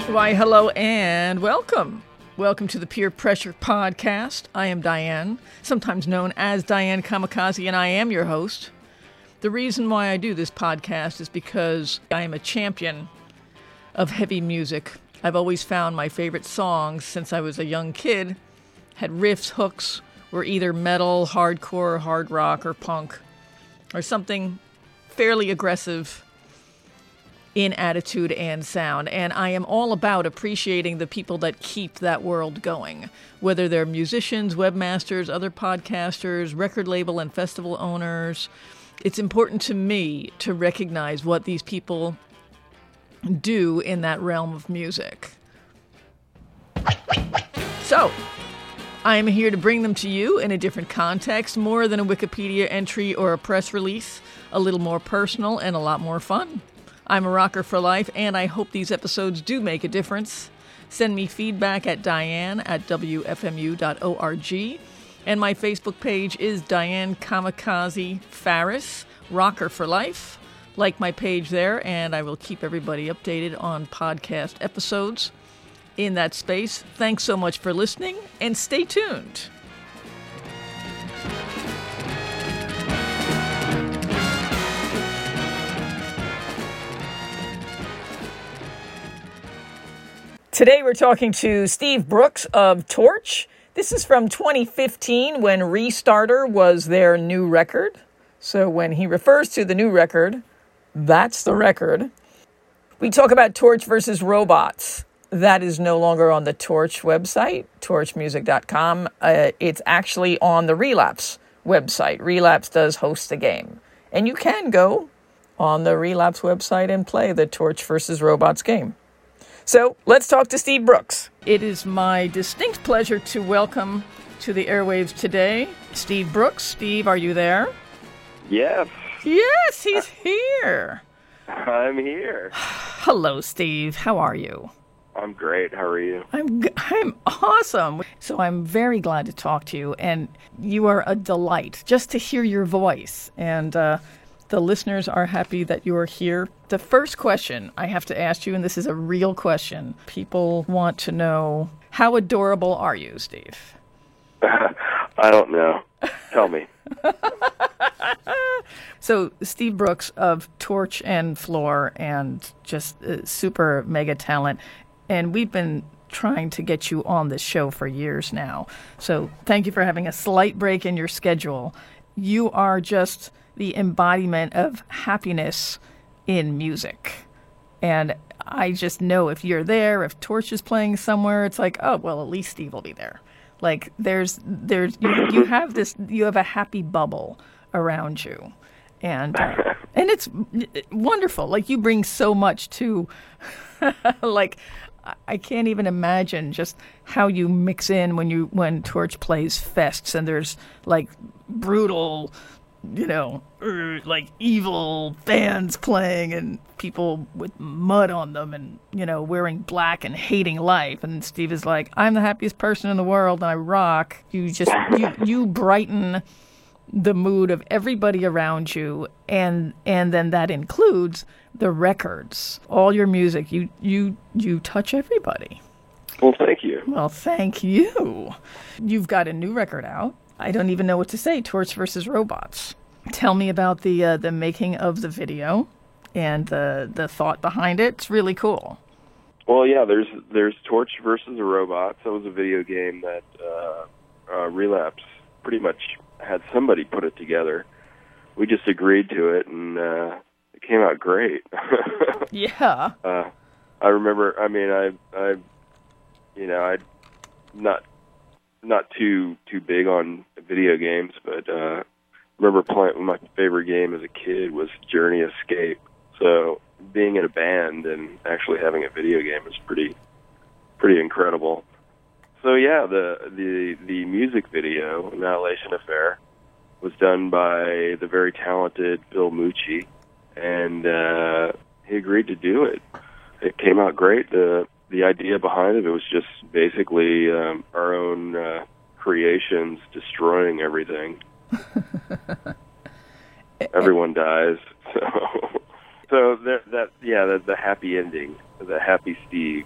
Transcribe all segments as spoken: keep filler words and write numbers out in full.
Why, hello and welcome. Welcome to the Peer Pressure Podcast. I am Diane, sometimes known as Diane Kamikaze, and I am your host. The reason why I do this podcast is because I am a champion of heavy music. I've always found my favorite songs since I was a young kid had riffs, hooks, were either metal, hardcore, hard rock, or punk, or something fairly aggressive in attitude and sound. And I am all about appreciating the people that keep that world going, whether they're musicians, webmasters, other podcasters, record label and festival owners. It's important to me to recognize what these people do in that realm of music. So, I'm here to bring them to you in a different context, more than a Wikipedia entry or a press release, a little more personal and a lot more fun. I'm a rocker for life, and I hope these episodes do make a difference. Send me feedback at diane at w f m u dot org, and my Facebook page is Diane Kamikaze Farris, Rocker for Life. Like my page there, and I will keep everybody updated on podcast episodes in that space. Thanks so much for listening, and stay tuned. Today we're talking to Steve Brooks of Torch. This is from twenty fifteen when Restarter was their new record. So when he refers to the new record, that's the record. We talk about Torch versus Robots. That is no longer on the Torch website, torch music dot com. Uh, it's actually on the Relapse website. Relapse does host the game. And you can go on the Relapse website and play the Torch versus Robots game. So let's talk to Steve Brooks. It is my distinct pleasure to welcome to the airwaves today Steve Brooks. Steve, are you there? Yes. Yes, he's here. I'm here. Hello, Steve. How are you? I'm great. How are you? I'm I'm awesome. So I'm very glad to talk to you, and you are a delight just to hear your voice. And uh, the listeners are happy that you're here. The first question I have to ask you, and this is a real question, people want to know, how adorable are you, Steve? I don't know. Tell me. So Steve Brooks of Torch and Floor, and just uh, super mega talent. And we've been trying to get you on this show for years now. So thank you for having a slight break in your schedule. You are just the embodiment of happiness in music. And I just know if you're there, if Torch is playing somewhere, it's like, oh, well, at least Steve will be there. Like there's, there's, you, you have this, you have a happy bubble around you. And, uh, and it's wonderful. Like you bring so much to, like, I can't even imagine just how you mix in when you, when Torch plays fests and there's like brutal, you know, er, like evil bands playing and people with mud on them and, you know, wearing black and hating life. And Steve is like, I'm the happiest person in the world and I rock. You just, you, you brighten the mood of everybody around you. And, and then that includes the records, all your music. You, you, you touch everybody. Well, thank you. Well, thank you. You've got a new record out. I don't even know what to say, Torch versus Robots. Tell me about the uh, the making of the video and the the thought behind it. It's really cool. Well, yeah, there's there's Torch versus Robots. That was a video game that uh, uh, Relapse pretty much had somebody put it together. We just agreed to it, and uh, it came out great. Yeah. Uh, I remember. I mean, I I you know I not. not too too big on video games, but uh, I remember playing. My favorite game as a kid was Journey Escape. So being in a band and actually having a video game is pretty pretty incredible. So yeah, the the the music video, Annihilation Affair, was done by the very talented Bill Mucci, and uh, he agreed to do it. It came out great. The The idea behind it, it was just basically um, our own uh, creations destroying everything. Everyone dies, so so that, that yeah, the, the happy ending, the happy Steve.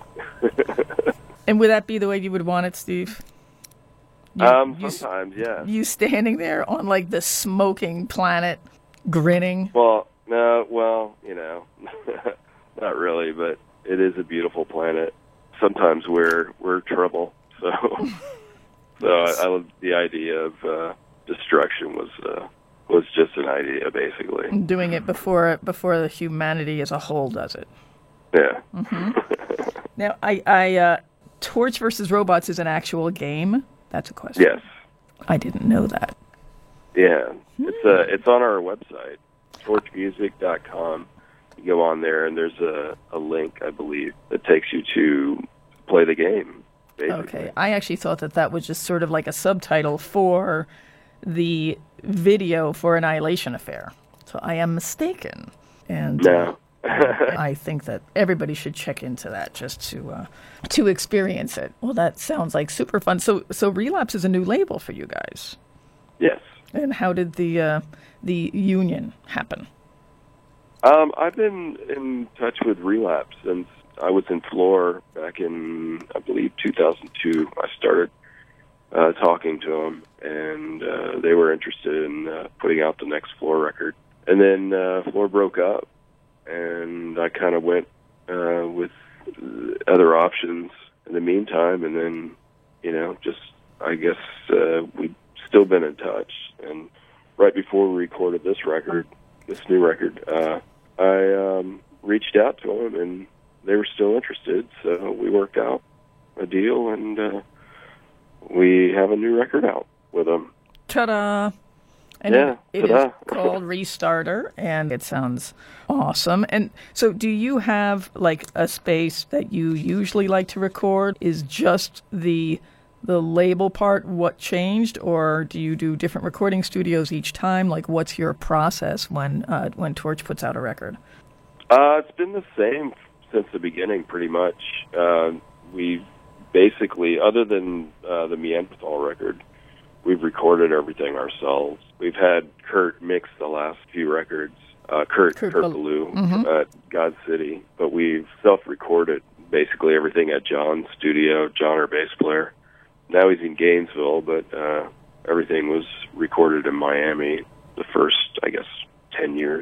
And would that be the way you would want it, Steve? You, um, you, sometimes, yeah. You standing there on like the smoking planet, grinning. Well, no, well, you know, not really, but it is a beautiful planet. Sometimes we're we're trouble, so so I, I love the idea of uh, destruction was uh, was just an idea, basically. Doing it before before the humanity as a whole does it. Yeah. Mm-hmm. Now, I, I uh, Torch versus Robots is an actual game. That's a question. Yes. I didn't know that. Yeah, it's uh, it's on our website, torch music dot com. You go on there, and there's a, a link, I believe, that takes you to play the game, basically. Okay. I actually thought that that was just sort of like a subtitle for the video for Annihilation Affair. So I am mistaken. And No. uh, I think that everybody should check into that just to uh, to experience it. Well, that sounds like super fun. So so Relapse is a new label for you guys. Yes. And how did the uh, the union happen? Um, I've been in touch with Relapse since I was in Floor back in, I believe, two thousand two. I started uh, talking to them, and uh, they were interested in uh, putting out the next Floor record. And then uh, Floor broke up, and I kind of went uh, with other options in the meantime, and then, you know, just, I guess, uh, we've still been in touch. And right before we recorded this record, this new record, uh, I um, reached out to them, and they were still interested, so we worked out a deal, and uh, we have a new record out with them. Ta-da! And yeah, it, it ta-da. is called Restarter, and it sounds awesome. And so do you have, like, a space that you usually like to record? Is just the the label part what changed, or do you do different recording studios each time? Like, what's your process when uh, when Torch puts out a record? Uh, it's been the same since the beginning, pretty much. Uh, we basically, other than uh, the Neanderthal record, we've recorded everything ourselves. We've had Kurt mix the last few records, uh, Kurt, Kurt, Kurt Ballou mm-hmm. at God City, but we've self-recorded basically everything at John's studio, John, our bass player. Now he's in Gainesville, but uh, everything was recorded in Miami the first, I guess, ten years.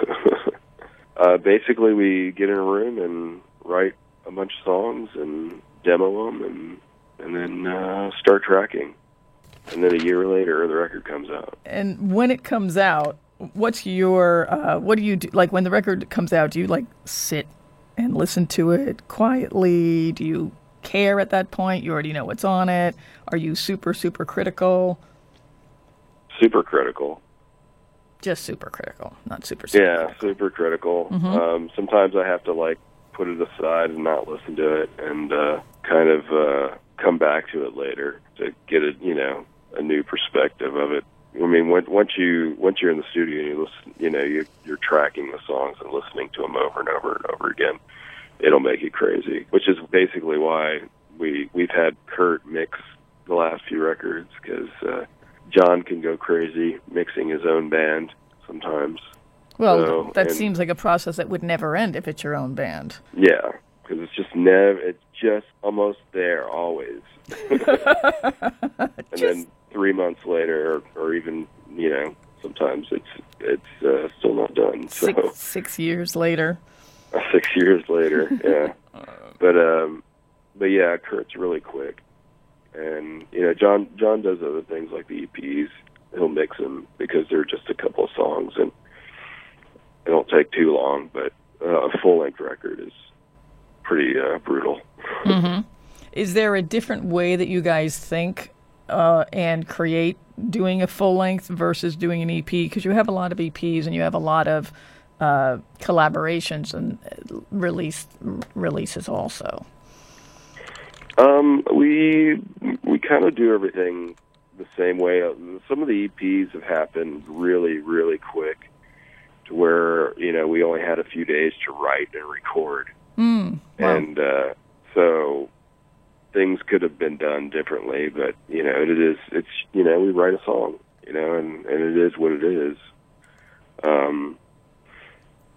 uh, basically, we get in a room and write a bunch of songs and demo them, and and then uh, start tracking. And then a year later, the record comes out. And when it comes out, what's your, uh, what do you do? Like, when the record comes out, do you, like, sit and listen to it quietly? Do you care at that point? You already know what's on it. Are you super, super critical? Super critical. Just super critical, not super, super Yeah, critical. super critical. Mm-hmm. Um, sometimes I have to, like, put it aside and not listen to it and uh, kind of uh, come back to it later to get a, you know, a new perspective of it. I mean, when, once you once you're in the studio and you listen, you know, you, you're tracking the songs and listening to them over and over and over again, it'll make you crazy. Which is basically why we we've had Kurt mix the last few records, because uh, John can go crazy mixing his own band sometimes. Well, so, that and, seems like a process that would never end if it's your own band. Yeah, because it's just never, it's just almost there always. and just... then three months later, or, or even, you know, sometimes it's it's uh, still not done. So six, six years later. Six years later, yeah. but um, but yeah, Kurt's really quick, and you know, John John does other things like the E Ps. He'll mix them because they're just a couple of songs, and it don't take too long. But uh, a full length record is pretty uh, brutal. Mm-hmm. Is there a different way that you guys think uh, and create doing a full length versus doing an E P? Because you have a lot of E Ps and you have a lot of uh, collaborations and release releases also. Um, we we kind of do everything the same way. Some of the E Ps have happened really, really quick, to where, you know, we only had a few days to write and record, mm, wow. and uh, so things could have been done differently. But you know, it is it's you know, we write a song, you know, and, and it is what it is. Um,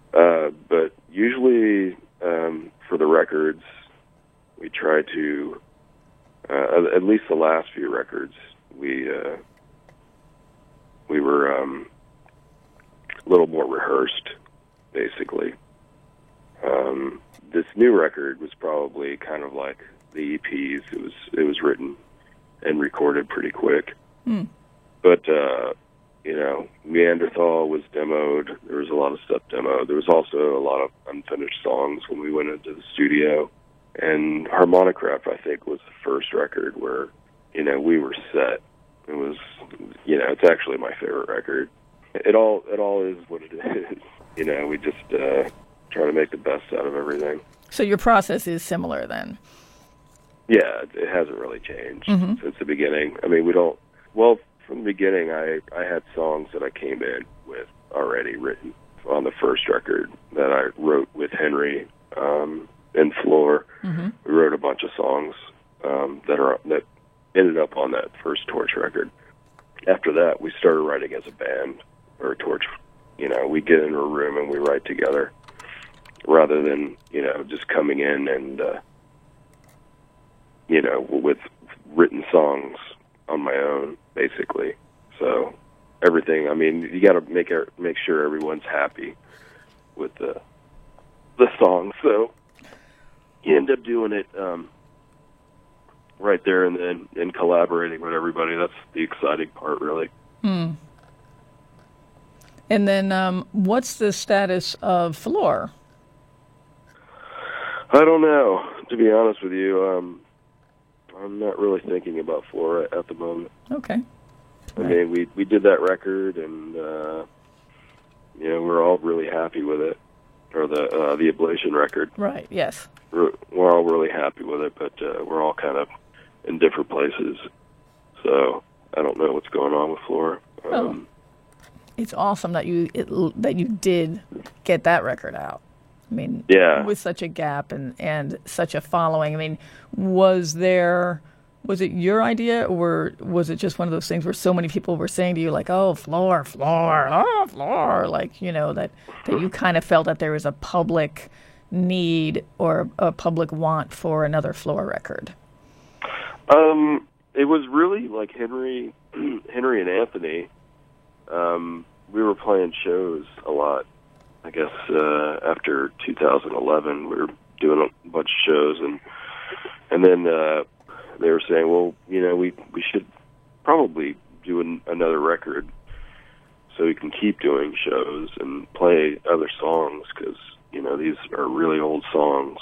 Uh, but usually, um, for the records, we try to, uh, at least the last few records, we uh, we were um, a little more rehearsed, basically. Um, this new record was probably kind of like the E Ps. It was it was written and recorded pretty quick. Mm. But, uh, you know, Neanderthal was demoed. There was a lot of stuff demoed. There was also a lot of unfinished songs when we went into the studio. And Harmonicraft, I think, was the first record where, you know, we were set. It was, you know, it's actually my favorite record. It all it all is what it is. You know, we just uh, try to make the best out of everything. So your process is similar then? Yeah, it hasn't really changed mm-hmm. since the beginning. I mean, we don't, well, from the beginning, I, I had songs that I came in with already written on the first record that I wrote with Henry um, and Floor. Mm-hmm. We wrote a bunch of songs um, that are that ended up on that first Torch record. After that, we started writing as a band, or Torch. You know, we get into a room and we write together, rather than, you know, just coming in and, uh, you know, with written songs on my own, basically. So everything, I mean, you got to make er, make sure everyone's happy with the the song. So you end up doing it um, right there and then and collaborating with everybody. That's the exciting part, really. Hmm. And then um, what's the status of Floor? I don't know, to be honest with you. Um, I'm not really thinking about Floor at the moment. Okay. I mean, we we did that record, and uh, you know, we're all really happy with it, or the uh, the Ablation record. Right. Yes. We're, we're all really happy with it, but uh, we're all kind of in different places. So I don't know what's going on with Floor. Um, oh. It's awesome that you it, that you did get that record out. I mean, yeah. with such a gap and, and such a following. I mean, was there, was it your idea, or was it just one of those things where so many people were saying to you, like, oh, Floor, Floor, oh, Floor, like, you know, that, that you kind of felt that there was a public need or a public want for another Floor record? Um, it was really like Henry, Henry and Anthony. Um, we were playing shows a lot. I guess uh, after two thousand eleven, we were doing a bunch of shows, and and then uh, they were saying, well, you know, we we should probably do an, another record so we can keep doing shows and play other songs, because, you know, these are really old songs.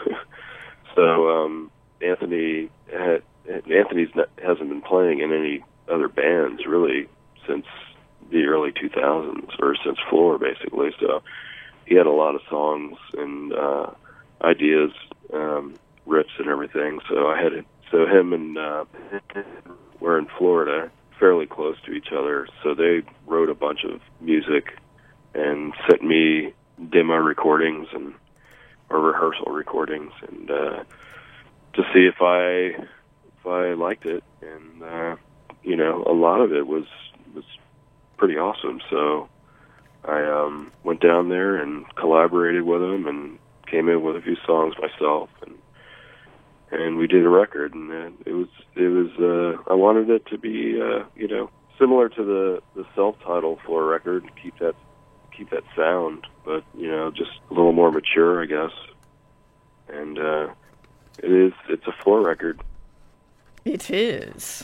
So um, Anthony had, Anthony's not, hasn't been playing in any other bands really since the early two thousands, or since Floor, basically. So he had a lot of songs and uh, ideas, um, riffs and everything. So I had it. So him and uh, were in Florida, fairly close to each other. So they wrote a bunch of music and sent me demo recordings and or rehearsal recordings, and uh, to see if I if I liked it. And uh, you know, a lot of it was was pretty awesome. So I um, went down there and collaborated with him and came in with a few songs myself, and and we did a record. And uh, it was it was uh, I wanted it to be uh, you know, similar to the, the self-titled Floor record, keep that keep that sound, but, you know, just a little more mature, I guess. And uh, it is it's a Floor record. It is.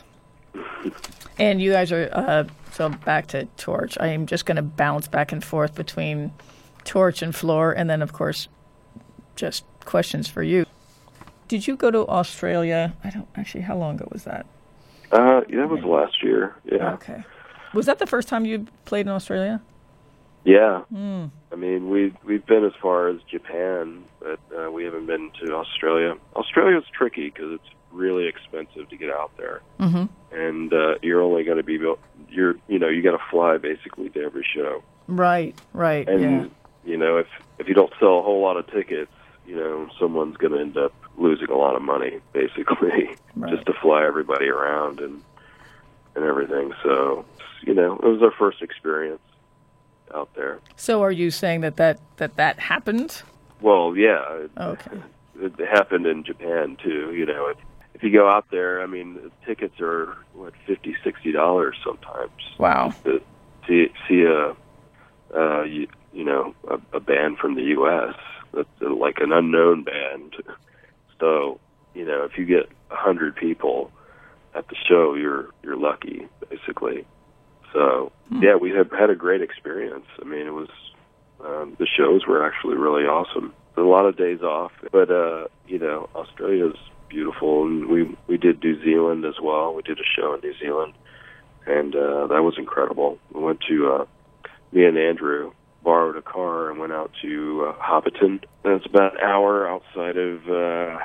And you guys are, uh, so back to Torch. I am just going to bounce back and forth between Torch and Floor, and then, of course, just questions for you. Did you go to Australia? I don't, actually, how long ago was that? Uh, yeah, that was last year, yeah. Okay. Was that the first time you played in Australia? Yeah. Mm. I mean, we've, we've been as far as Japan, but uh, we haven't been to Australia. Australia's tricky because it's really expensive to get out there. Mm-hmm. And uh, you're only going to be, you're, you know, you got to fly basically to every show. Right, right, and, yeah. you know, if, if you don't sell a whole lot of tickets, you know, someone's going to end up losing a lot of money, basically, right. just to fly everybody around and and everything. So, you know, it was our first experience. out there. So are you saying that that, that, that happened? Well, yeah. It, Okay. It happened in Japan, too. You know, if, if you go out there, I mean, the tickets are, what, fifty dollars, sixty dollars sometimes. Wow. To see, see a, uh, you, you know, a, a band from the U S that's like an unknown band. So, you know, if you get a hundred people at the show, you're you're lucky, basically. So, hmm. yeah, we have had a great experience. I mean, it was um, the shows were actually really awesome. A lot of days off, but uh, you know, Australia's beautiful, and we we did New Zealand as well. We did a show in New Zealand, and uh, that was incredible. We went to uh, me and Andrew borrowed a car and went out to uh, Hobbiton. And it's about an hour outside of uh,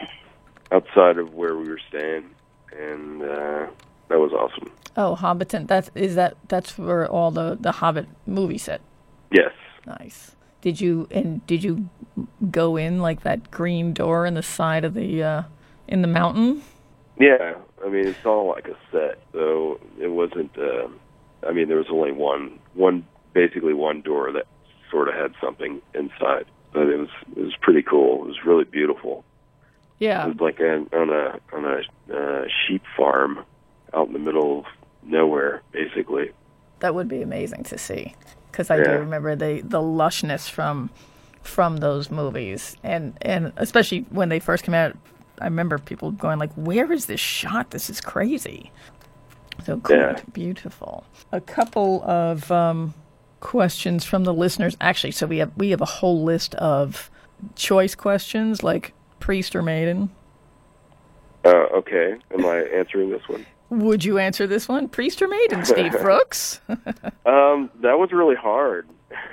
outside of where we were staying, and uh, that was awesome. Oh, Hobbiton. That's is that that's where all the, the Hobbit movie set. Yes. Nice. Did you and did you go in like that green door in the side of the uh, in the mountain? Yeah, I mean it's all like a set, so it wasn't. Uh, I mean there was only one one basically one door that sort of had something inside, but it was it was pretty cool. It was really beautiful. Yeah, it was like a, on a on a uh, sheep farm out in the middle of nowhere, basically. That would be amazing to see, because I yeah. do remember the, the lushness from from those movies, and and especially when they first came out. I remember people going like, "Where is this shot? This is crazy." So cool, yeah. Beautiful. A couple of um, questions from the listeners. Actually, so we have we have a whole list of choice questions, like priest or maiden. Uh, okay, am I answering this one? Would you answer this one? Priest or maiden, Steve Brooks? um, that was really hard.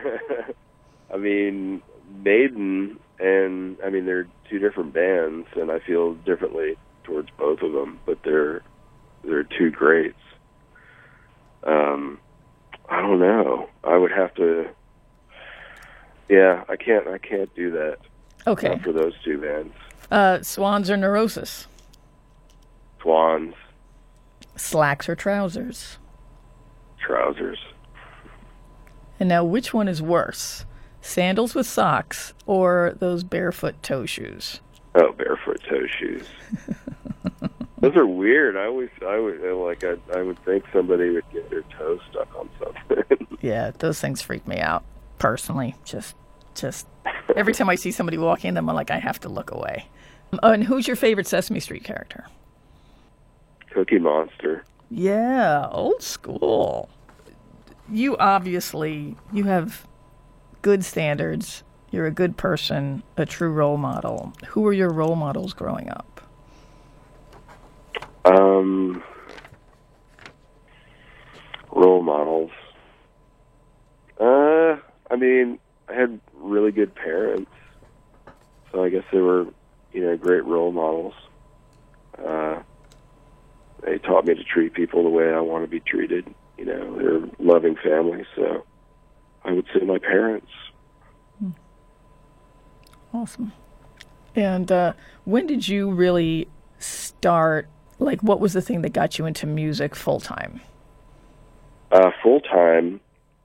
I mean, Maiden, and I mean, they're two different bands, and I feel differently towards both of them, but they're they're two greats. Um, I don't know. I would have to. Yeah, I can't. I can't do that. Okay. Not for those two bands. Uh, Swans or Neurosis? Swans. Slacks or trousers? Trousers. And now, which one is worse? Sandals with socks or those barefoot toe shoes? Oh, barefoot toe shoes. Those are weird. I always, I would like, I, I would think somebody would get their toe stuck on something. Yeah, those things freak me out personally. Just, just every time I see somebody walking in them, I'm like, I have to look away. Oh, and who's your favorite Sesame Street character? Cookie Monster. Yeah, old school. You obviously, you have good standards. You're a good person, a true role model. Who were your role models growing up? Um, role models. Uh, I mean, I had really good parents, so I guess they were, you know, great role models. Uh, they taught me to treat people the way I want to be treated. You know, they're a loving family, so I would say my parents. Awesome. And uh, when did you really start, like, what was the thing that got you into music full-time? Uh, full-time?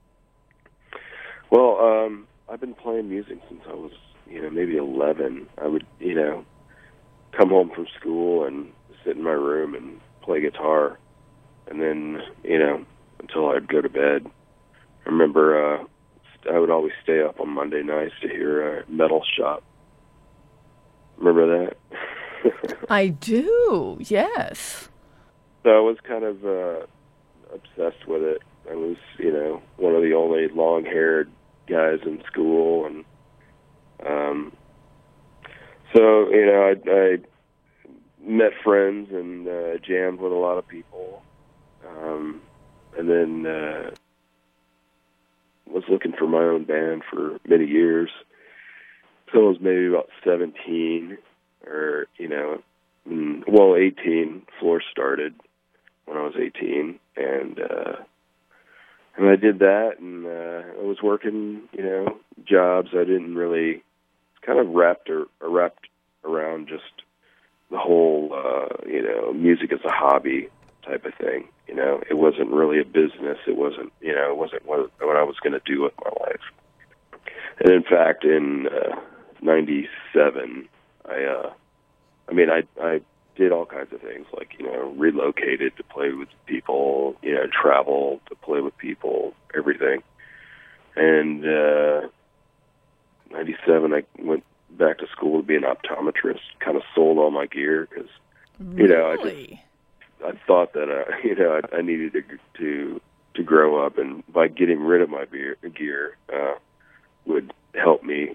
Well, um, I've been playing music since I was, you know, maybe eleven. I would, you know, come home from school and sit in my room and play guitar, and then, you know, until I'd go to bed. I remember uh, I would always stay up on Monday nights to hear uh, Metal Shop. Remember that? I do, yes. So I was kind of uh, obsessed with it. I was, you know, one of the only long-haired guys in school, and um, so, you know, I, I met friends and uh, jammed with a lot of people, um, and then uh, was looking for my own band for many years. So I was maybe about seventeen, or, you know, well, eighteen. Floor started when I was eighteen, and uh, and I did that, and uh, I was working, you know, jobs. I didn't really, kind of wrapped or, or wrapped around just the whole, uh, you know, music as a hobby type of thing. You know, it wasn't really a business. It wasn't, you know, it wasn't what, what I was going to do with my life. And in fact, in uh, ninety-seven, I, uh, I mean, I, I did all kinds of things, like, you know, relocated to play with people, you know, travel to play with people, everything. And uh, ninety-seven, I went back to school to be an optometrist, kind of sold all my gear because, you know, I just, I thought that, uh, you know, I, I needed to, to, to grow up, and by getting rid of my beer, gear, uh, would help me,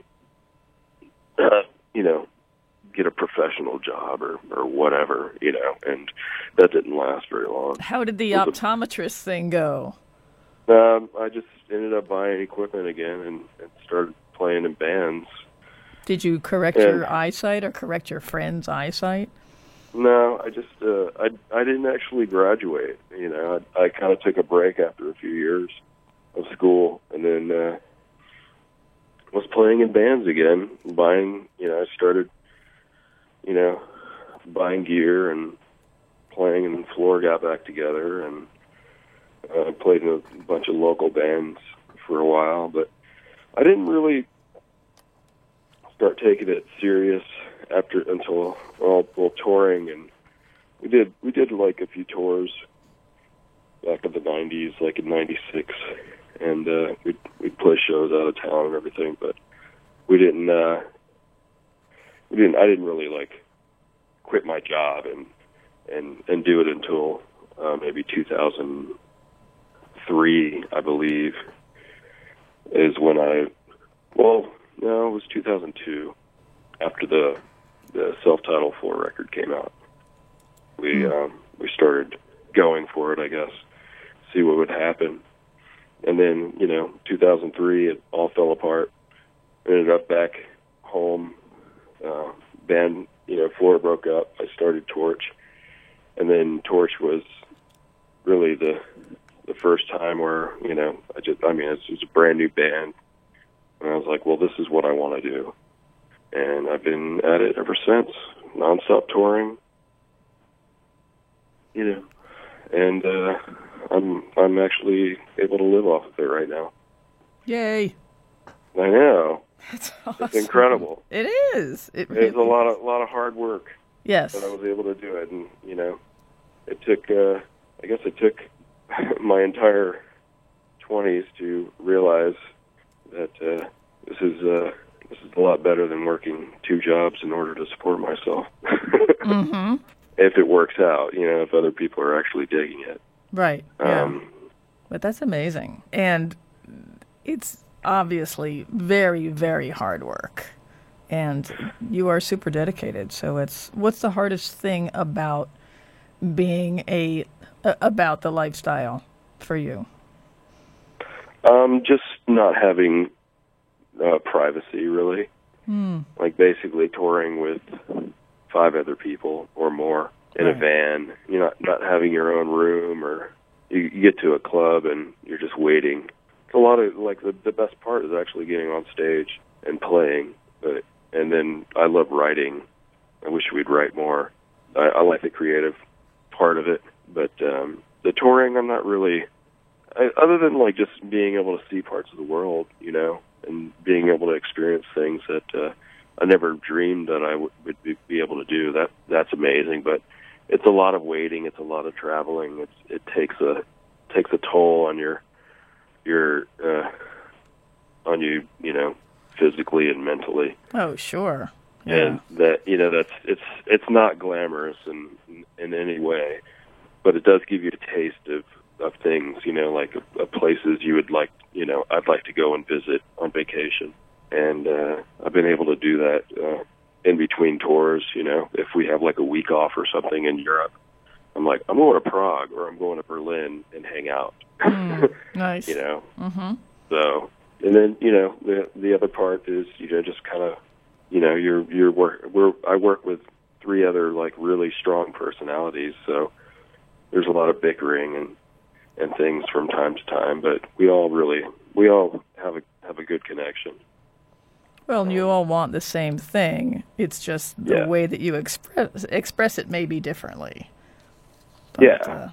uh, you know, get a professional job or, or whatever, you know, and that didn't last very long. How did the optometrist thing go? Um, I just ended up buying equipment again and, and started playing in bands. Did you correct and, your eyesight or correct your friend's eyesight? No, I just, uh, I, I didn't actually graduate, you know, I, I kind of took a break after a few years of school, and then, uh, was playing in bands again, buying, you know, I started, you know, buying gear and playing, and Floor got back together, and I uh, played in a bunch of local bands for a while, but I didn't really start taking it serious after until well, well touring, and we did we did like a few tours back in the nineties, like in ninety-six, and uh, we we play shows out of town and everything, but we didn't uh, we didn't I didn't really like quit my job and and and do it until uh, maybe two thousand three, I believe, is when I well no it was two thousand two, after the the self-titled Floor record came out. We mm. um, we started going for it, I guess, see what would happen. And then, you know, two thousand three, it all fell apart. Ended up back home. Uh, band, you know, Floor broke up. I started Torch. And then Torch was really the the first time where, you know, I just, I mean, it's, it's a brand new band. And I was like, well, this is what I want to do. And I've been at it ever since, nonstop touring, you know, and uh, I'm I'm actually able to live off of it right now. Yay! I know. That's awesome. It's incredible. It is. It really it's a lot of lot of hard work. Yes. But I was able to do it, and you know, it took. Uh, I guess it took my entire twenties to realize that uh, this is. Uh, This is a lot better than working two jobs in order to support myself. mm-hmm. If it works out, you know, if other people are actually digging it. Right. Um, yeah. But that's amazing. And it's obviously very, very hard work. And you are super dedicated. So it's, what's the hardest thing about being a, uh, about the lifestyle for you? Um, just not having Uh, privacy, really. Hmm. Like basically touring with five other people or more in right. a van. You're not not having your own room, or you, you get to a club and you're just waiting. It's a lot of like the the best part is actually getting on stage and playing. But and then I love writing. I wish we'd write more. I, I like the creative part of it, but um, the touring, I'm not really. I, other than like just being able to see parts of the world, you know. And being able to experience things that uh, I never dreamed that I w- would be, be able to do. That that's amazing, but it's a lot of waiting. It's a lot of traveling. It's it takes a takes a toll on your your uh, on you, you know, physically and mentally. Oh, sure. Yeah. And that you know that's it's it's not glamorous in in any way, but it does give you a taste of. of things, you know, like uh, places you would like, you know, I'd like to go and visit on vacation. And uh, I've been able to do that uh, in between tours, you know, if we have like a week off or something in Europe. I'm like, I'm going to Prague or I'm going to Berlin and hang out. Mm, nice. You know? Mm-hmm. So, and then, you know, the the other part is, you know, just kind of, you know, you're, you're work, we're, I work with three other like really strong personalities. So there's a lot of bickering and, and things from time to time, but we all really, we all have a have a good connection. Well, and you all want the same thing. It's just the yeah. way that you express express it maybe differently. But, yeah, uh,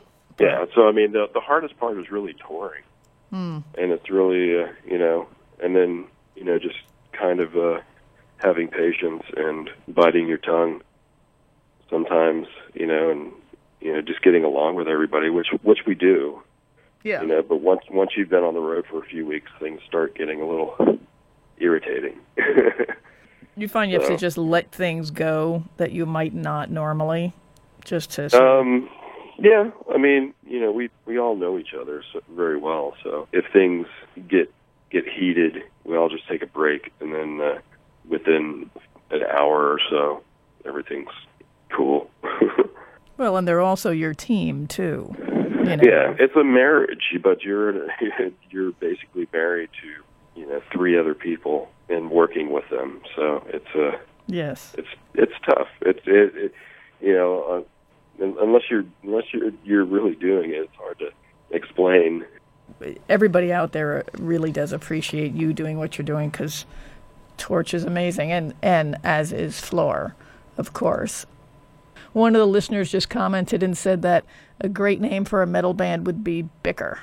Yeah, so I mean, the the hardest part is really touring, mm. and it's really uh, you know, and then you know, just kind of uh, having patience and biting your tongue sometimes, you know, and you know, just getting along with everybody, which which we do. Yeah. You know, but once once you've been on the road for a few weeks, things start getting a little irritating. You find you have so, to just let things go that you might not normally, just to. Um. Yeah, I mean, you know, we we all know each other so, very well. So if things get get heated, we all just take a break, and then uh, within an hour or so, everything's cool. Well, and they're also your team too. You know? Yeah, it's a marriage, but you're you're basically married to you know three other people and working with them. So it's a uh, yes, it's it's tough. It's it, it you know. Uh, Unless you're unless you're you're really doing it, it's hard to explain. Everybody out there really does appreciate you doing what you're doing because Torch is amazing, and and as is Floor, of course. One of the listeners just commented and said that a great name for a metal band would be Bicker.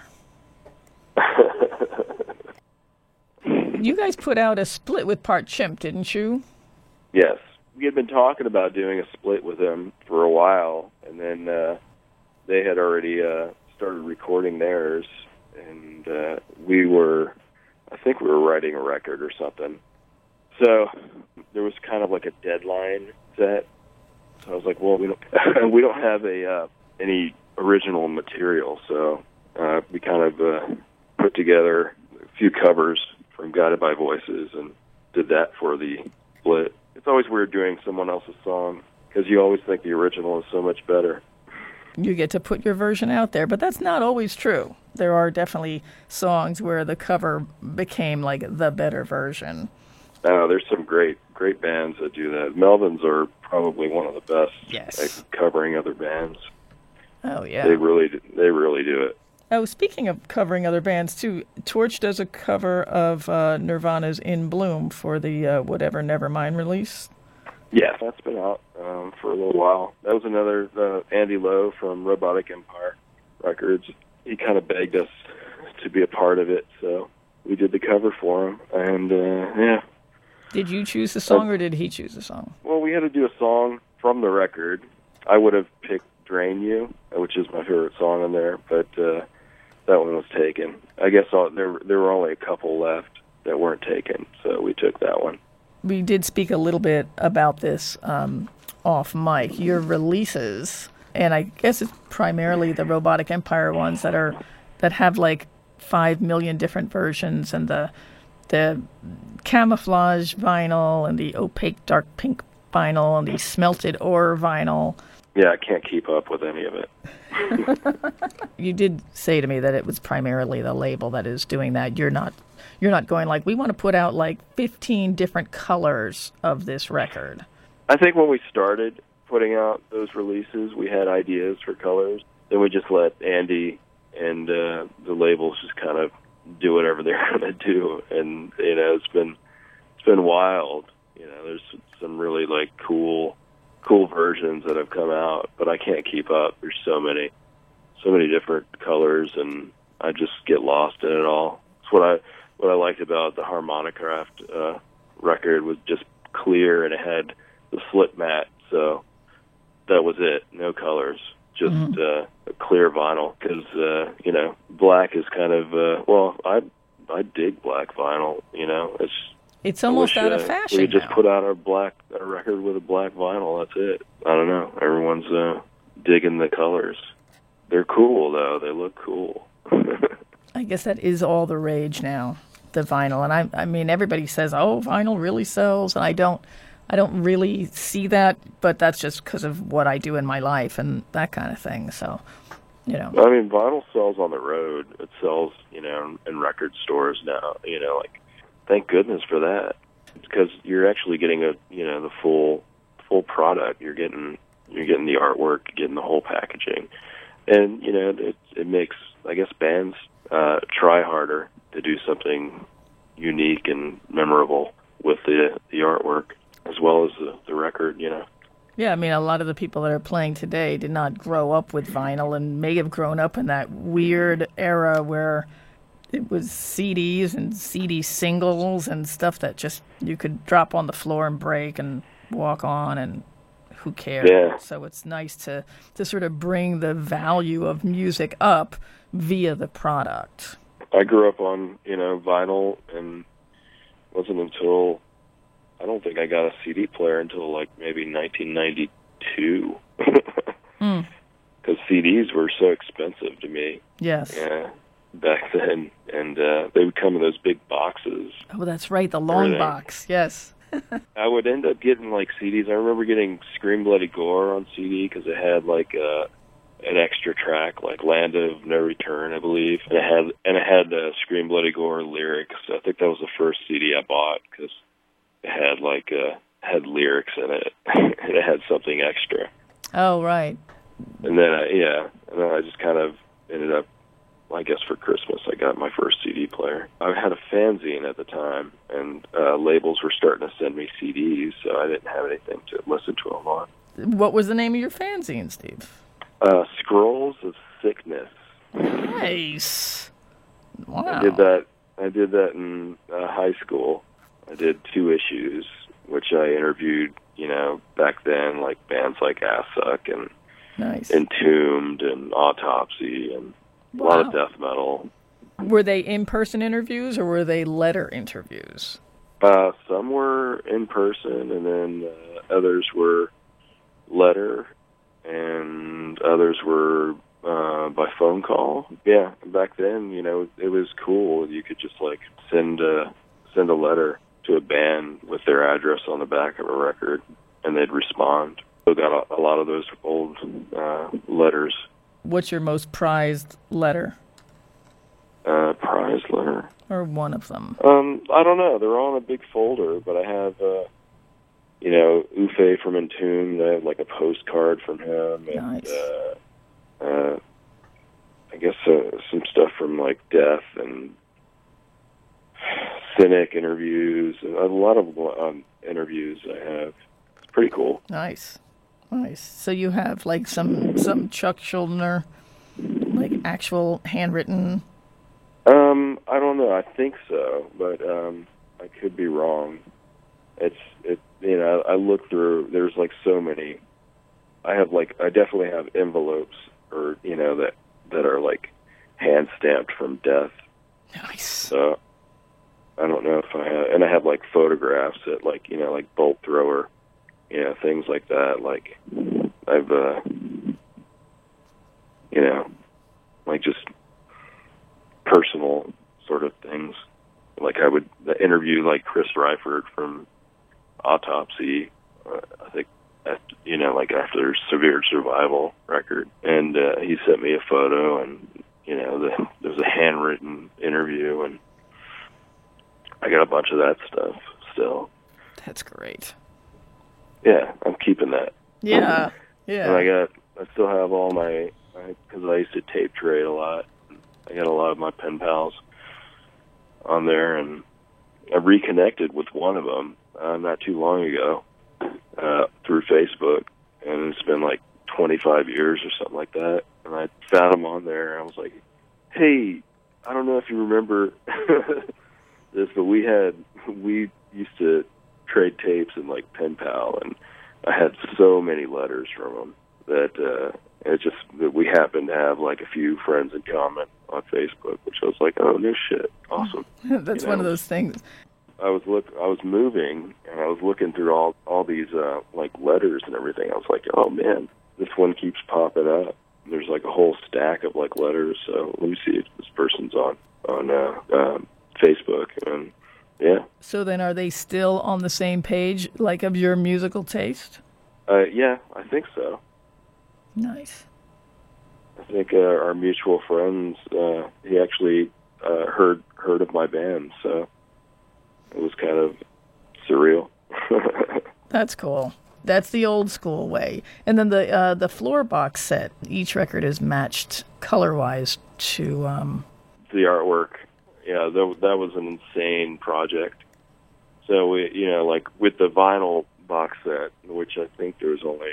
You guys put out a split with Part Chimp, didn't you? Yes. We had been talking about doing a split with them for a while, and then uh, they had already uh, started recording theirs, and uh, we were, I think we were writing a record or something. So there was kind of like a deadline set. So I was like, well, we don't, we don't have a uh, any original material, so uh, we kind of uh, put together a few covers from Guided by Voices and did that for the split. It's always weird doing someone else's song because you always think the original is so much better. You get to put your version out there, but that's not always true. There are definitely songs where the cover became like the better version. Oh, there's some great, great bands that do that. Melvins are probably one of the best yes. at covering other bands. Oh yeah, they really, they really do it. Oh, speaking of covering other bands, too, Torch does a cover of uh, Nirvana's In Bloom for the uh, Whatever Nevermind release. Yeah, that's been out um, for a little while. That was another uh, Andy Lowe from Robotic Empire Records. He kind of begged us to be a part of it, so we did the cover for him. And, uh, yeah. Did you choose the song, uh, or did he choose the song? Well, we had to do a song from the record. I would have picked Drain You, which is my favorite song on there, but... Uh, that one was taken. I guess all, there there were only a couple left that weren't taken, so we took that one. We did speak a little bit about this um, off mic. Your releases, and I guess it's primarily the Robotic Empire ones that are that have like five million different versions, and the the camouflage vinyl and the opaque dark pink vinyl and the smelted ore vinyl. Yeah, I can't keep up with any of it. You did say to me that it was primarily the label that is doing that. You're not you're not going like, we want to put out like fifteen different colors of this record. I think when we started putting out those releases, we had ideas for colors. Then we just let Andy and uh, the labels just kind of do whatever they're going to do. And, you know, it's been it's been wild. You know, there's some really, like, cool... cool versions that have come out, but I can't keep up. There's so many, so many different colors, and I just get lost in it all. It's what I what I liked about the Harmonicraft uh, record was just clear, and it had the slip mat, so that was it. No colors, just mm-hmm. uh, a clear vinyl. Because uh, you know, black is kind of uh, well, I I dig black vinyl. You know, it's. It's almost wish, out of uh, fashion. We just now. put out a black a record with a black vinyl. That's it. I don't know. Everyone's uh, digging the colors. They're cool though. They look cool. I guess that is all the rage now, the vinyl. And I, I mean, everybody says, "Oh, vinyl really sells," and I don't, I don't really see that. But that's just because of what I do in my life and that kind of thing. So, you know. I mean, vinyl sells on the road. It sells, you know, in record stores now. You know, like. Thank goodness for that, because you're actually getting a you know the full full product. You're getting you're getting the artwork, getting the whole packaging, and you know it it makes I guess bands uh, try harder to do something unique and memorable with the the artwork as well as the, the record. You know. Yeah, I mean, a lot of the people that are playing today did not grow up with vinyl and may have grown up in that weird era where it was C Ds and C D singles and stuff that just you could drop on the floor and break and walk on, and who cares? Yeah. So it's nice to, to sort of bring the value of music up via the product. I grew up on, you know, vinyl, and it wasn't until, I don't think I got a C D player until like maybe nineteen ninety-two. mm. Because C Ds were so expensive to me. Yes. Yeah, back then. And uh, they would come in those big boxes. Oh, that's right, the long Everything. box, yes. I would end up getting like C Ds. I remember getting Scream Bloody Gore on C D because it had like uh, an extra track, like Land of No Return, I believe. And it had and it had uh, Scream Bloody Gore lyrics. I think that was the first C D I bought because it had like uh, had lyrics in it. And it had something extra. Oh, right. And then I, yeah, and then I just kind of ended up. I guess for Christmas, I got my first C D player. I had a fanzine at the time, and uh, labels were starting to send me C Ds, so I didn't have anything to listen to them on. What was the name of your fanzine, Steve? Uh, Scrolls of Sickness. Nice. Wow. I did that. I did that in uh, high school. I did two issues, which I interviewed. You know, back then, like bands like Ass Suck and nice. Entombed and Autopsy and. A Wow. lot of death metal. Were they in-person interviews or were they letter interviews? Uh, some were in person, and then uh, others were letter, and others were uh, by phone call. Yeah, back then, you know, it was cool. You could just like send a send a letter to a band with their address on the back of a record, and they'd respond. Still got a, a lot of those old uh, letters. What's your most prized letter? Uh, prize letter? Or one of them? Um, I don't know. They're all in a big folder, but I have, uh, you know, Uwe from Entombed. I have like a postcard from him. And, nice. Uh, uh, I guess uh, some stuff from like Death and Cynic interviews. And a lot of um, interviews I have. It's pretty cool. Nice. Nice. So you have like some some Chuck Schuldiner, like actual handwritten. Um, I don't know. I think so, but um, I could be wrong. It's it. You know, I look through. There's like so many. I have like I definitely have envelopes, or you know that that are like hand stamped from Death. Nice. So I don't know if I have, and I have like photographs that like you know like Bolt Thrower. You know, things like that. Like, I've, uh, you know, like just personal sort of things. Like I would interview like Chris Ryford from Autopsy, uh, I think, after, you know, like after their Severe Survival record. And uh, he sent me a photo, and, you know, the, there was a handwritten interview, and I got a bunch of that stuff still. That's great. Yeah, I'm keeping that. Yeah, yeah. And I got, I still have all my, because I, I used to tape trade a lot. I got a lot of my pen pals on there, and I reconnected with one of them uh, not too long ago uh, through Facebook, and it's been like twenty-five years or something like that. And I found him on there, and I was like, "Hey, I don't know if you remember this, but we had we used to." trade tapes and like pen pal, and I had so many letters from him that uh it just that we happened to have like a few friends in common on Facebook, which I was like, oh no shit, awesome. That's you know, one of those things. I was look I was moving, and I was looking through all all these uh like letters and everything. I was like, oh man, this one keeps popping up. There's like a whole stack of like letters, so let me see if this person's on on uh um, Facebook. And yeah. So then are they still on the same page, like of your musical taste? Uh, yeah, I think so. Nice. I think uh, our mutual friends, uh, he actually uh, heard heard of my band, so it was kind of surreal. That's cool. That's the old school way. And then the uh, the floor box set, each record is matched color-wise to... Um... The artwork. Yeah, that, that was an insane project. So, we, you know, like with the vinyl box set, which I think there's only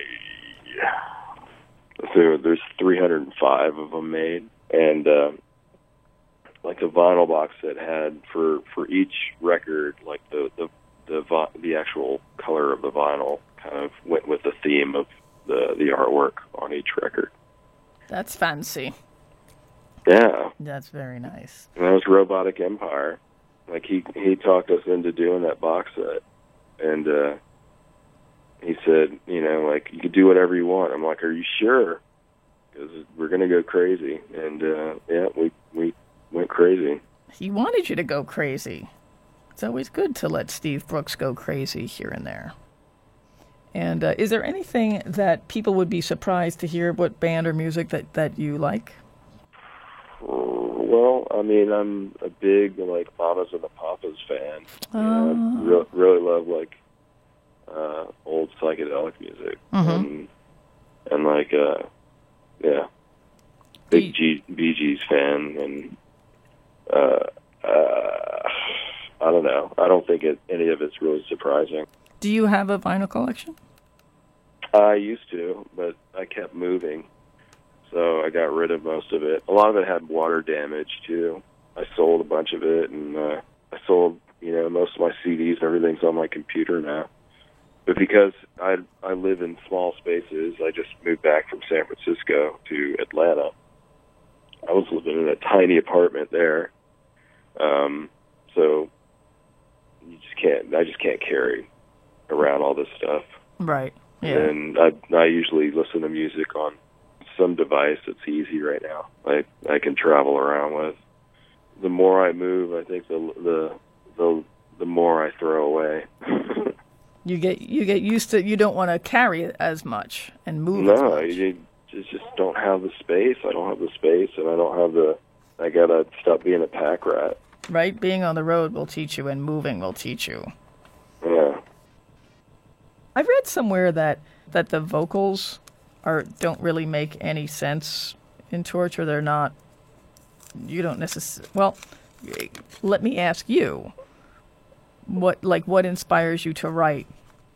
there, there's three hundred five of them made, and uh, like the vinyl box set had for for each record, like the the the, vi- the actual color of the vinyl kind of went with the theme of the the artwork on each record. That's fancy. Yeah, that's very nice. And that was Robotic Empire. Like he he talked us into doing that box set, and uh, he said, you know, like you can do whatever you want. I'm like, are you sure? Because we're gonna go crazy, and uh, yeah, we we went crazy. He wanted you to go crazy. It's always good to let Steve Brooks go crazy here and there. And uh, is there anything that people would be surprised to hear, what band or music that, that you like? Well, I mean, I'm a big, like, Mamas and the Papas fan. Oh. You know, I re- really love, like, uh, old psychedelic music. Mm-hmm. And, and, like, uh, yeah, big G- Bee Gees fan. And, uh, uh, I don't know. I don't think it, any of it's really surprising. Do you have a vinyl collection? I used to, but I kept moving. So I got rid of most of it. A lot of it had water damage, too. I sold a bunch of it, and uh, I sold, you know, most of my C Ds and everything's on my computer now. But because I I live in small spaces, I just moved back from San Francisco to Atlanta. I was living in a tiny apartment there. Um, so you just can't, I just can't carry around all this stuff. Right, yeah. And I, I usually listen to music on some device that's easy right now. I I can travel around with. The more I move, I think the the the the more I throw away. you get you get used to, you don't want to carry it as much and move no, as much. you just just don't have the space. I don't have the space, and I don't have the. I gotta stop being a pack rat. Right, being on the road will teach you, and moving will teach you. Yeah. I read somewhere that that the vocals Are, don't really make any sense in Torch, or they're not, you don't necessarily, well, let me ask you, what, like, what inspires you to write?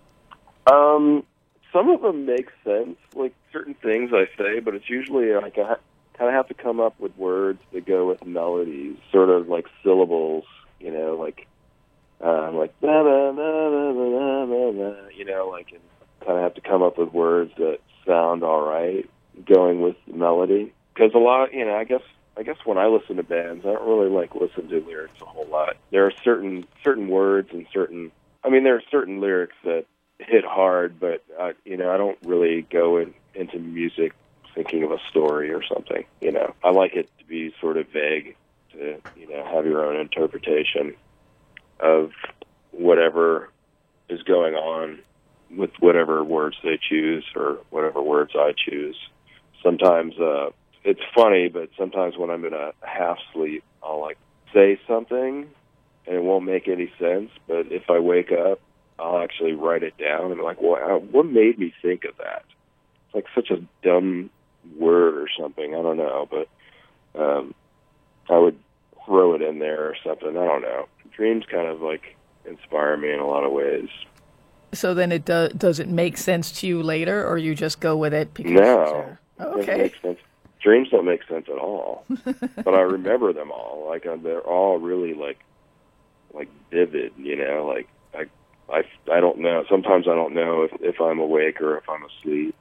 Um, some of them make sense, like certain things I say, but it's usually like I ha- kind of have to come up with words that go with melodies, sort of like syllables, you know, like, um, like, na na na na na na na, you know, like, and kind of have to come up with words that sound all right, going with the melody. Because a lot, you know, I guess, I guess when I listen to bands, I don't really like listen to lyrics a whole lot. There are certain certain words and certain, I mean, there are certain lyrics that hit hard, but uh, you know, I don't really go in, into music thinking of a story or something. You know, I like it to be sort of vague, to you know, have your own interpretation of whatever is going on with whatever words they choose or whatever words I choose. Sometimes uh, it's funny, but sometimes when I'm in a half sleep, I'll like say something and it won't make any sense. But if I wake up, I'll actually write it down and be like, wow, what made me think of that? It's like such a dumb word or something. I don't know, but um, I would throw it in there or something. I don't know. Dreams kind of like inspire me in a lot of ways. So then it do, does it make sense to you later, or you just go with it? Because no. Oh, It doesn't okay. make sense. Dreams don't make sense at all. But I remember them all. Like uh, they're all really like like vivid, you know, like I I I don't know. Sometimes I don't know if, if I'm awake or if I'm asleep.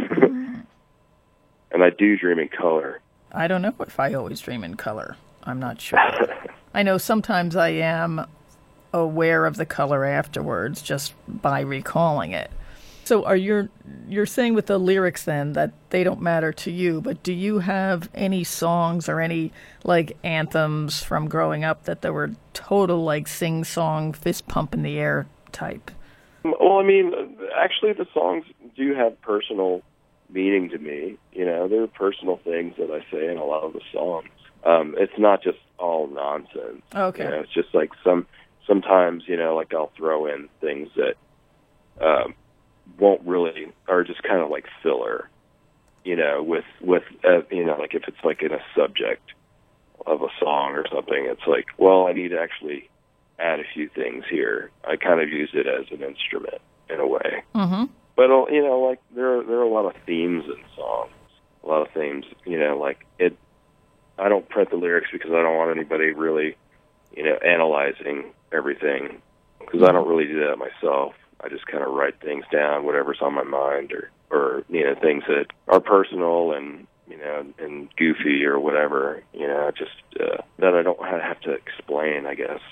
And I do dream in color. I don't know if I always dream in color. I'm not sure. I know sometimes I am aware of the color afterwards just by recalling it. So are you you're saying with the lyrics then that they don't matter to you, but do you have any songs or any like anthems from growing up that there were total like sing-song, fist pump in the air type? Well, I mean, actually the songs do have personal meaning to me. You know, there are personal things that I say in a lot of the songs. Um, it's not just all nonsense. Okay. You know, it's just like some, sometimes, you know, like I'll throw in things that um, won't really, are just kind of like filler, you know, with, with uh, you know, like if it's like in a subject of a song or something, it's like, well, I need to actually add a few things here. I kind of use it as an instrument. in a way. Mm-hmm. But uh, you know, like there are, there are a lot of themes in songs, a lot of themes. You know, like it. I don't print the lyrics because I don't want anybody really, you know, analyzing everything, because I don't really do that myself. I just kind of write things down, whatever's on my mind, or or you know, things that are personal and you know and goofy or whatever. You know, just uh, that I don't have to explain, I guess.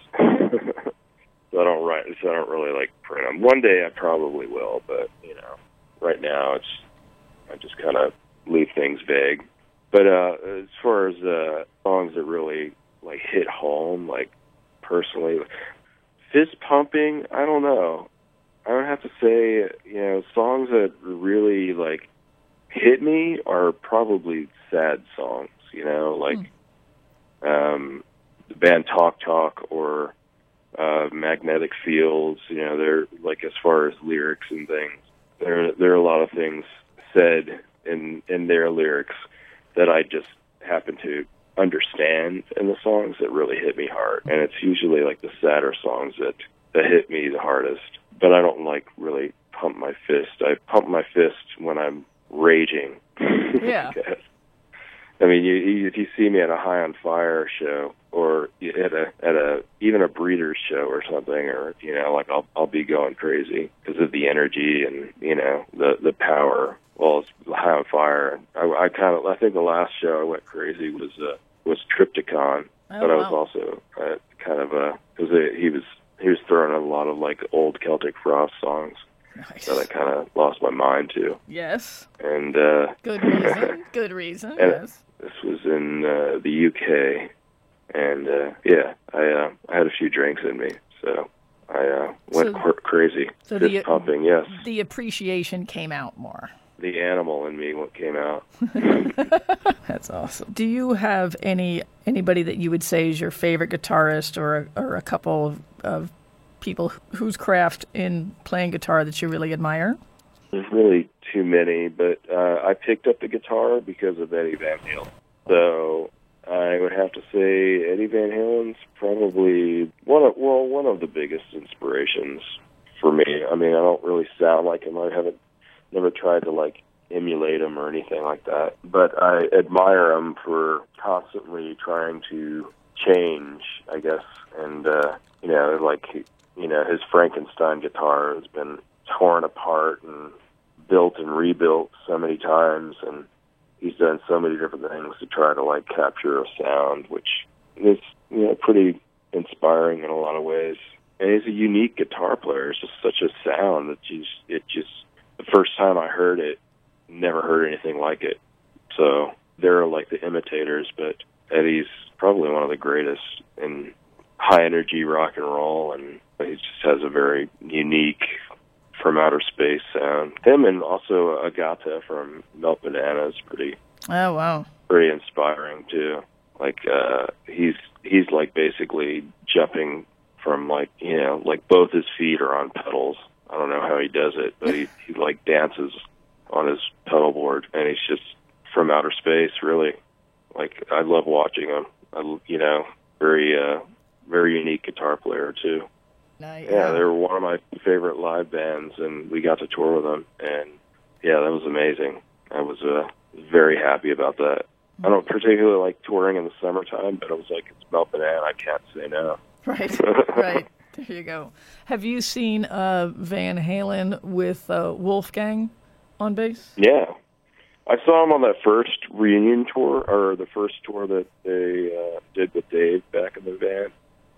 So I don't write, so I don't really like print them. One day I probably will, but you know, right now it's I just kind of leave things vague. But uh, as far as uh, songs that really like hit home, like personally, fist pumping, I don't know. I would have to say, you know, songs that really like hit me are probably sad songs. You know, like mm. um, the band Talk Talk or uh, Magnetic Fields. You know, they're like as far as lyrics and things, there there are a lot of things said in in their lyrics that I just happen to understand in the songs that really hit me hard. And it's usually like the sadder songs that, that hit me the hardest. But I don't like really pump my fist. I pump my fist when I'm raging. Yeah. I mean, you, you, if you see me at a High on Fire show or at a at a even a Breeders show or something, or you know, like I'll I'll be going crazy because of the energy and you know the the power. Well, it's High on Fire. I, I kind of I think the last show I went crazy was uh, was Triptychon, oh, but I wow. was also uh, kind of a because he was he was throwing a lot of like old Celtic Frost songs. Nice. That I kind of lost my mind to. Yes. And uh, good reason. Good reason. And yes. This was in uh, the U K, and uh, yeah, I uh, I had a few drinks in me, so I uh, went so, qu- crazy. So fist the pumping, yes. The appreciation came out more. The animal in me came out. That's awesome. Do you have any anybody that you would say is your favorite guitarist, or a, or a couple of, of people whose craft in playing guitar that you really admire? There's really too many, but uh, I picked up the guitar because of Eddie Van Halen. So I would have to say Eddie Van Halen's probably one of well one of the biggest inspirations for me. I mean, I don't really sound like him. I haven't never tried to like emulate him or anything like that, but I admire him for constantly trying to change, I guess. And uh, you know, like you know, his Frankenstein guitar has been torn apart and built and rebuilt so many times, and he's done so many different things to try to like capture a sound, which is you know pretty inspiring in a lot of ways. And he's a unique guitar player. It's just such a sound that you just, it just the first time I heard it, never heard anything like it. So they're like the imitators, but Eddie's probably one of the greatest in high energy rock and roll, and he just has a very unique From Outer Space sound. Him and also Agata from Melt Banana is pretty oh wow pretty inspiring too. Like uh he's he's like basically jumping from like you know like both his feet are on pedals. I don't know how he does it, but he he like dances on his pedal board, and he's just from outer space. Really, like I love watching him. I you know very uh very unique guitar player too. Nice. Yeah, they were one of my favorite live bands, and we got to tour with them, and yeah, that was amazing. I was uh, very happy about that. I don't particularly like touring in the summertime, but I was like, it's Melt Banana, I can't say no. Right, right. There you go. Have you seen uh, Van Halen with uh, Wolfgang on bass? Yeah. I saw him on that first reunion tour, or the first tour that they uh, did with Dave back in the band,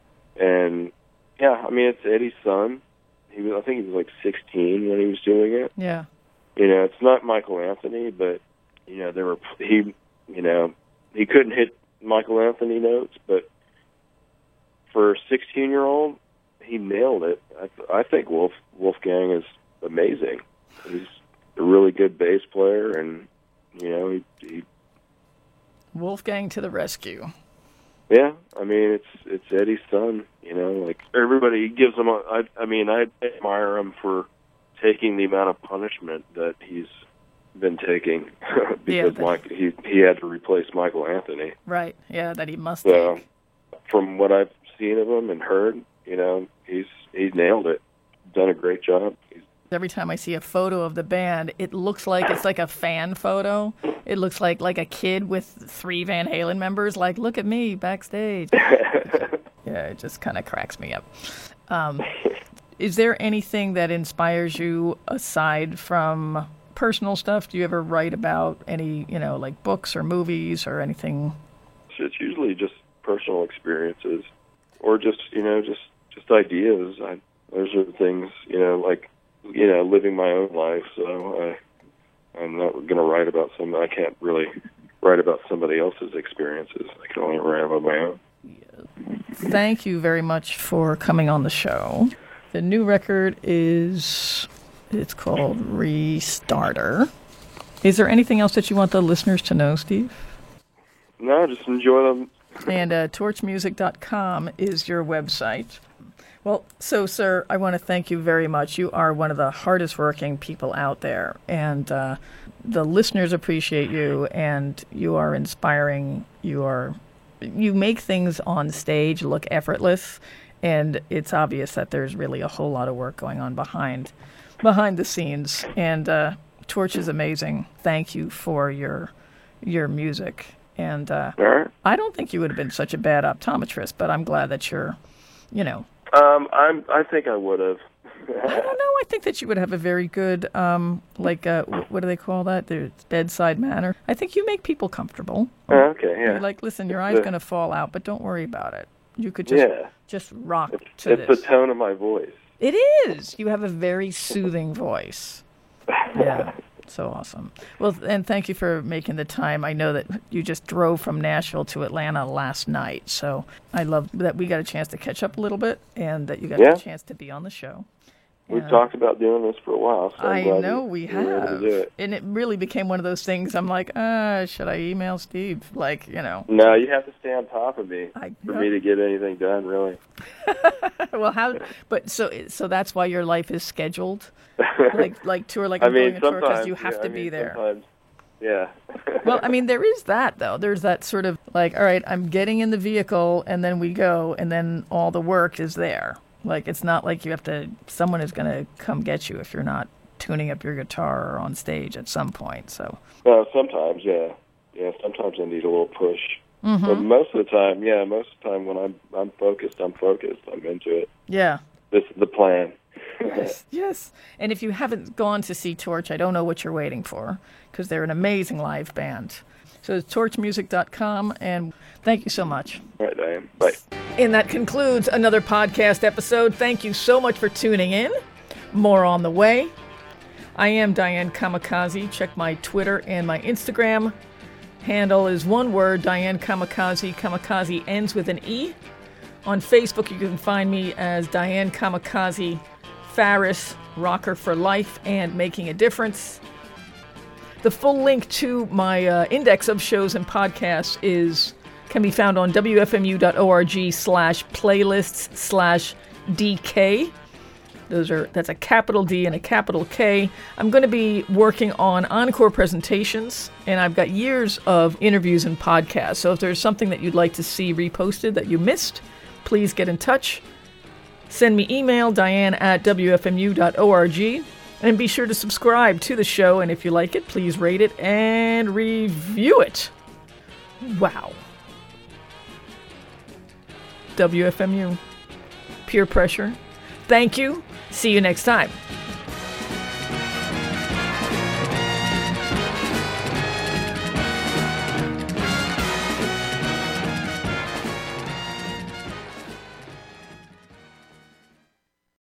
and yeah, I mean, it's Eddie's son. He was, I think he was like sixteen when he was doing it. Yeah. You know, it's not Michael Anthony, but, you know, there were, he, you know, he couldn't hit Michael Anthony notes, but for a sixteen-year-old, he nailed it. I, I think Wolf, Wolfgang is amazing. He's a really good bass player, and, you know, he, he Wolfgang to the rescue. Yeah, I mean, it's it's Eddie's son, you know, like everybody gives him a, I, I mean, I admire him for taking the amount of punishment that he's been taking because yeah, Mike, he he had to replace Michael Anthony. Right, yeah, that he must So, take. From what I've seen of him and heard, you know, he's he's nailed it, done a great job. He's Every time I see a photo of the band, it looks like it's like a fan photo. It looks like like a kid with three Van Halen members. Like, look at me backstage. Yeah, it just kind of cracks me up. Um, is there anything that inspires you aside from personal stuff? Do you ever write about any, you know, like books or movies or anything? It's usually just personal experiences or just, you know, just, just ideas. I, those are the things, you know, like, you know, living my own life. So I, I'm not going to write about some, I can't really write about somebody else's experiences. I can only write about my own. Thank you very much for coming on the show. The new record is, it's called Restarter. Is there anything else that you want the listeners to know, Steve? No, just enjoy them. And uh, torch music dot com is your website. Well, so, sir, I want to thank you very much. You are one of the hardest working people out there, and uh, the listeners appreciate you, and you are inspiring. You are, you make things on stage look effortless, and it's obvious that there's really a whole lot of work going on behind, behind the scenes. And uh, Torch is amazing. Thank you for your your music. And uh, right. I don't think you would have been such a bad optometrist, but I'm glad that you're, you know. Um, I'm. I think I would have. I don't know. I think that you would have a very good, um, like, uh, what do they call that? The bedside manner. I think you make people comfortable. Oh, okay, yeah. You're like, listen, your eye's going to fall out, but don't worry about it. You could just yeah. just rock it's, to it's this. It's the tone of my voice. It is. You have a very soothing voice. Yeah. So awesome. Well, and thank you for making the time. I know that you just drove from Nashville to Atlanta last night, so I love that we got a chance to catch up a little bit and that you got yeah. a chance to be on the show. We've and talked about doing this for a while, so I'm I glad know we, we we were able have. to do it. And it really became one of those things. I'm like, uh, should I email Steve? Like, you know. No, you have to stay on top of me I, for no. me to get anything done, really. Well, how? But so, so that's why your life is scheduled, like like tour, like I I'm mean, going to tour because you yeah, have to I be mean, there. Sometimes, yeah. Well, I mean, there is that though. There's that sort of like, all right, I'm getting in the vehicle, and then we go, and then all the work is there. Like, it's not like you have to. Someone is going to come get you if you're not tuning up your guitar or on stage at some point. So. Well, sometimes, yeah, yeah. Sometimes I need a little push. Mm-hmm. But most of the time, yeah, most of the time when I'm I'm focused, I'm focused. I'm into it. Yeah. This is the plan. Yes, yes. And if you haven't gone to see Torch, I don't know what you're waiting for, because they're an amazing live band. So it's torch music dot com, and thank you so much. All right, Diane. Bye. And that concludes another podcast episode. Thank you so much for tuning in. More on the way. I am Diane Kamikaze. Check my Twitter and my Instagram. Handle is one word, Diane Kamikaze. Kamikaze ends with an E. On Facebook, you can find me as Diane Kamikaze Farris, Rocker for Life, and Making a Difference. The full link to my uh, index of shows and podcasts is can be found on W F M U dot org slash playlists slash D K. Those are that's a capital D and a capital K. I'm going to be working on encore presentations, and I've got years of interviews and podcasts. So if there's something that you'd like to see reposted that you missed, please get in touch. Send me email, Diane at W F M U dot org. And be sure to subscribe to the show. And if you like it, please rate it and review it. Wow. W F M U. Peer pressure. Thank you. See you next time.